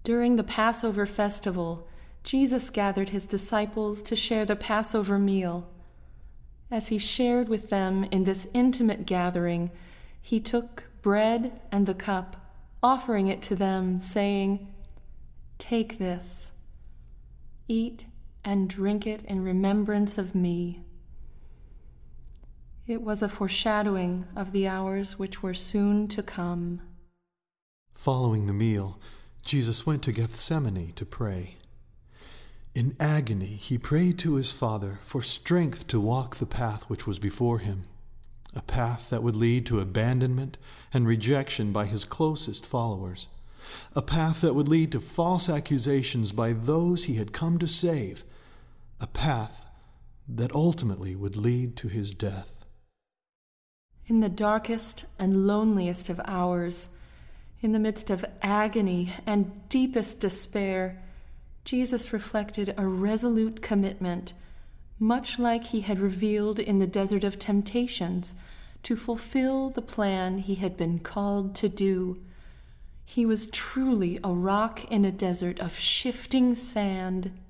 During the Passover festival, Jesus gathered his disciples to share the Passover meal. As he shared with them in this intimate gathering, he took bread and the cup, offering it to them, saying, "Take this, eat and drink it in remembrance of me." It was a foreshadowing of the hours which were soon to come. Following the meal, Jesus went to Gethsemane to pray. In agony, he prayed to his Father for strength to walk the path which was before him, a path that would lead to abandonment and rejection by his closest followers, a path that would lead to false accusations by those he had come to save, a path that ultimately would lead to his death. In the darkest and loneliest of hours, in the midst of agony and deepest despair, Jesus reflected a resolute commitment, much like he had revealed in the desert of temptations, to fulfill the plan he had been called to do. He was truly a rock in a desert of shifting sand.